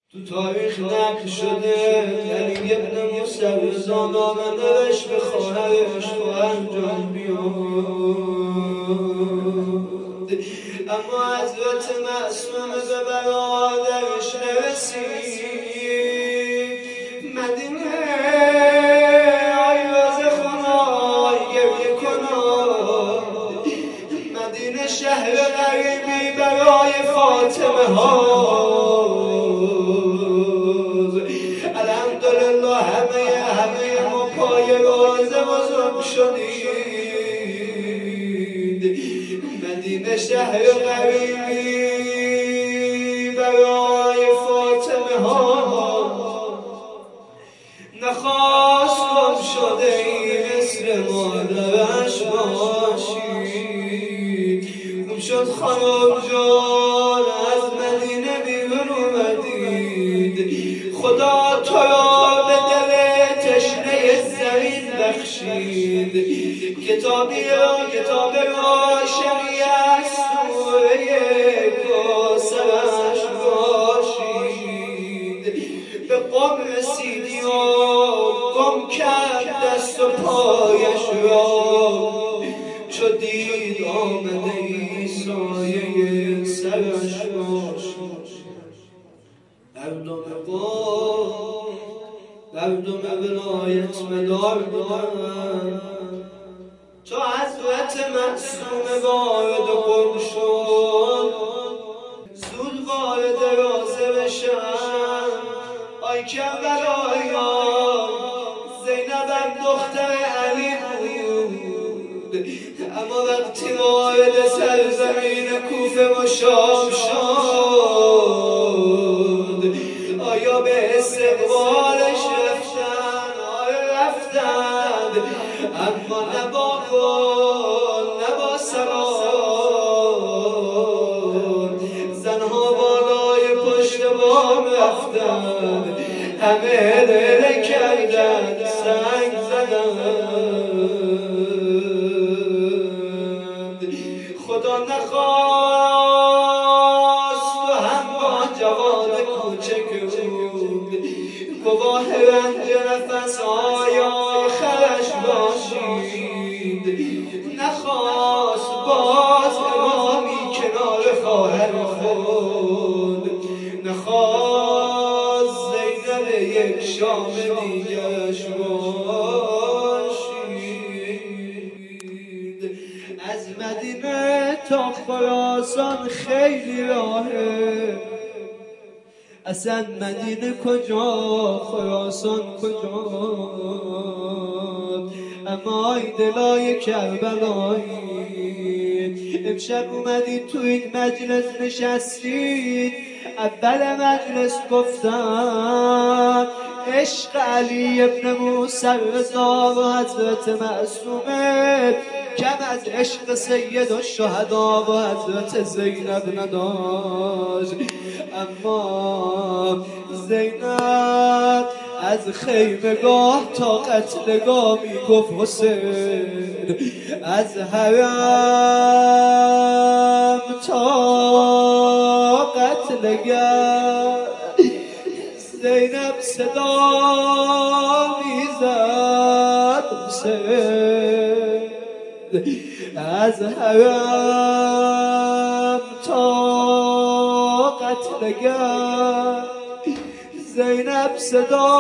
تو تاریخ نقل شده علی ابن موسی نامه نوشت به خواهرش جان بیاد، اما حضرت معصومه به برادرش نرسید. مدینه آی روزه خونای گریه کنای، مدینه شهر غریبی برای فاطمه ها. الحمدلله همه ما پای روزه بزرگ شدید. مدینه شهر غریبی برای فاطمه ها، نخواست گم شده ای مثل مادرش باشید. گم شد خانم جان از مدینه بیرون اومدید، خدا تو را به دل تشنه زمین بخشید. کتاب روشنی از سوره کوثرش باشید. به قم رسیدی و گم کرد دست و پایش را، چو دید آمده ای سایه سرش باشید. مردم ولایت مدار بودن تا حضرت معصومه وارد قم شد، زود وارد روضه بشن. آی کربلاییان، زینبم دختر علی بود، اما وقتی وارد سرزمین کوفه و شام شد، آیا به استقبالش رفتن؟ آیا رفتن، اما نه با گل نه با سلام. زنها بالای پشت بام رفتن، همه هلهله کردن، سنگ زدن. خدا نخواست و هم با جواد کوچک بود، گواه رنج نفس‌های آخرش باشید. نخواست باز امامی کنار خواهر خود، نخواست زینب یک شام دیگرش باشید. از مدینه تا خراسان خیلی راهه، اصلا مدینه کجا خراسان کجا؟ اما ای دلای کربلایی، امشب اومدید تو این مجلس نشستید، اول مجلس گفتن عشق علی ابن موسی رضا و حضرت معصومه کم از عشق سید الشهدا و حضرت زینب نداشت. اما زینب از خیمگاه تا قتلگاه می گفت حسین، از حرم تا قتلگاه زینب صدا میزد حسین. از حرم تا قتلگاه زینب صدا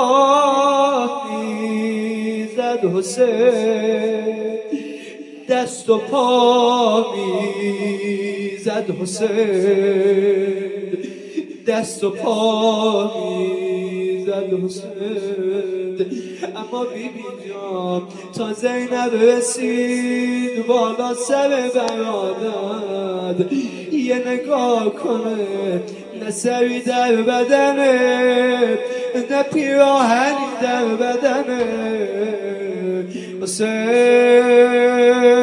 میزد حسین، دست و پا میزد حسین، دست و پا میزد حسین. اما بیبی جان تا زینب رسید بالا سر برادر، یه نگاه کنه، نه سری در بدنه نه پیراهنی در بدنه. حسین